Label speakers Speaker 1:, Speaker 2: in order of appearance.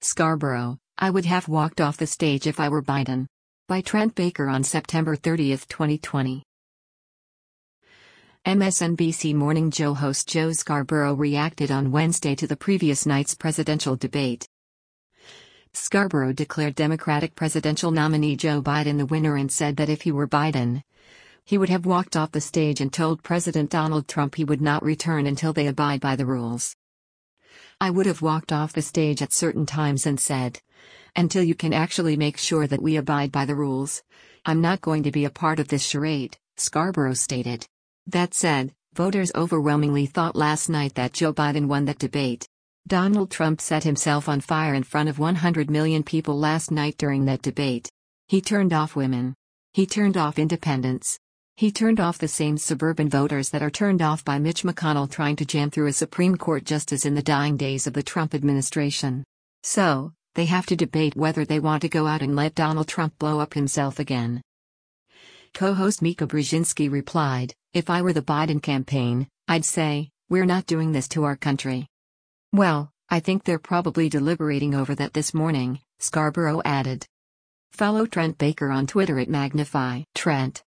Speaker 1: Scarborough, I would have walked off the stage if I were Biden. By Trent Baker on September 30, 2020. MSNBC Morning Joe host Joe Scarborough reacted on Wednesday to the previous night's presidential debate. Scarborough declared Democratic presidential nominee Joe Biden the winner and said that if he were Biden, he would have walked off the stage and told President Donald Trump he would not return until they abide by the rules. I would have walked off the stage at certain times and said, until you can actually make sure that we abide by the rules, I'm not going to be a part of this charade, Scarborough stated. That said, voters overwhelmingly thought last night that Joe Biden won that debate. Donald Trump set himself on fire in front of 100 million people last night during that debate. He turned off women. He turned off independents. He turned off the same suburban voters that are turned off by Mitch McConnell trying to jam through a Supreme Court justice in the dying days of the Trump administration. So, they have to debate whether they want to go out and let Donald Trump blow up himself again. Co-host Mika Brzezinski replied, "If I were the Biden campaign, I'd say, we're not doing this to our country." Well, I think they're probably deliberating over that this morning, Scarborough added. Follow Trent Baker on Twitter at Magnify Trent.